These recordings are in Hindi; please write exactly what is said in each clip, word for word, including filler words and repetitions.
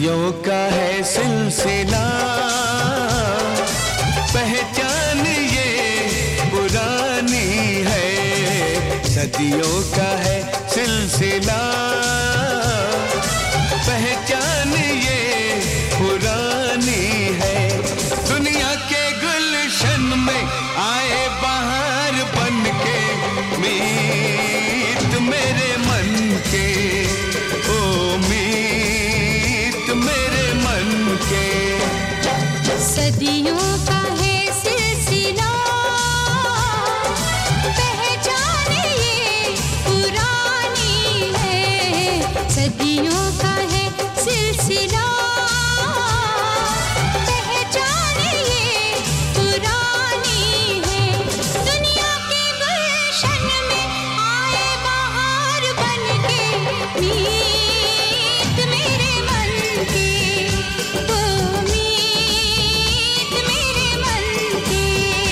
सदियों का है सिलसिला, पहचान ये पुरानी है। सदियों का है सिलसिला, पहचान ये पुरानी है। दुनिया के गुलशन में आए बहार बन के, मीत मेरे मन के, ओ मीत मेरे मन के। सदियों का है सिलसिला, पहचान ये पुरानी है। सदियों का है सिलसिला, पहचान ये पुरानी है। दुनिया के गुलशन में आए बहार बन के, मीत मेरे मन के, ओ मीत मेरे मन के।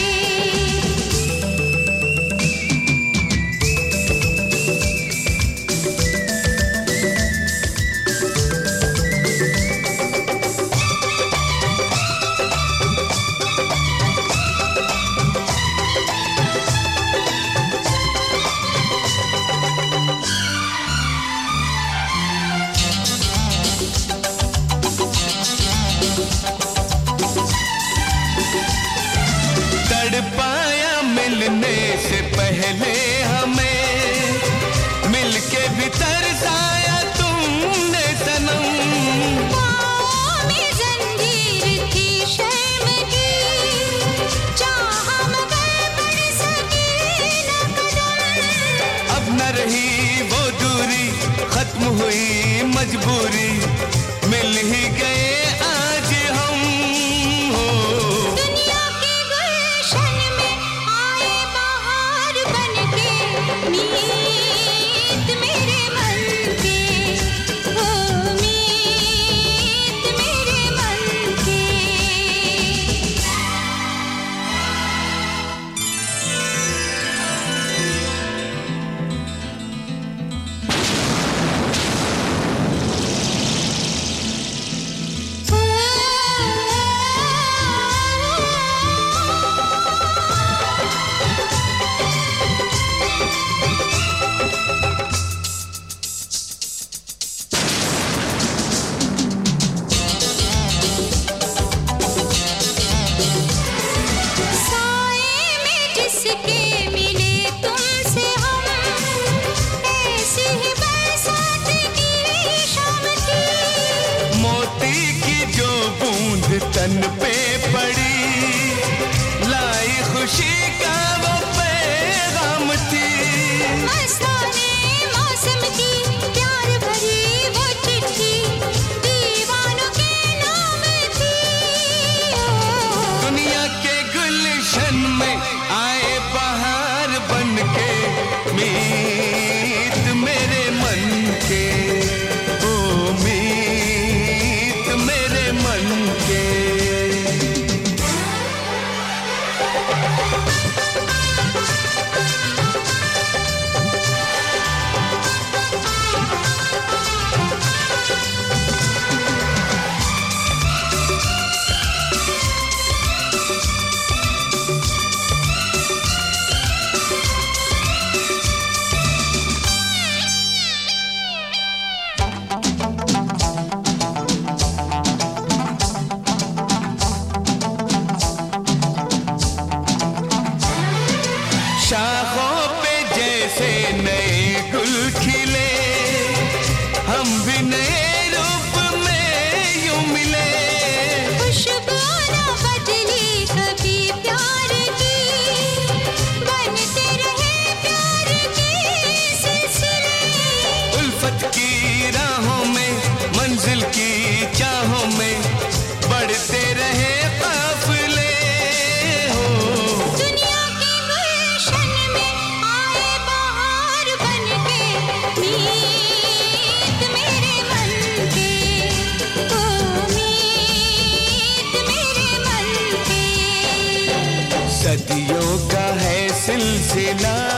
तड़पाया मिलने से पहले हमें, मिलके भी तरसाया तुमने सनम। पाँव में जंजीर थी शर्म की, चाहा मगर बढ़ सके न कदम। अब न रही वो दूरी, खत्म हुई मजबूरी, मिल ही गए आज हम। हो दुनिया के गुलशन में आए बहार बन के, मीत मेरे मन के, ओ मीत मेरे मन के। साए में जिसके मिले तुमसे हम, ऐसी ही बरसात की शाम थी। मोती की जो बूंद तन पे पड़ी, लाई खुशी का वो पैगाम थी। मस्ताने मौसम की प्यार भरी वो चिट्ठी, दीवानों के नाम थी। दुनिया के गुलशन में आए बहार बन के, मीत मेरे मन के, ओ मीत मेरे मन के। शाखों पे जैसे नए गुल खिले, हम भी नए रूप में यूं मिले। खुशबू न बदली कभी प्यार की, बनते रहे प्यार के सिलसिले। उल्फत की राहों में, मंजिल की चाहों में, बढ़ते रहे काफिले। हो दुनिया के गुलशन में आए बहार बन के, मीत मेरे मन के, ओ मीत मेरे मन के। सदियों का है सिलसिला,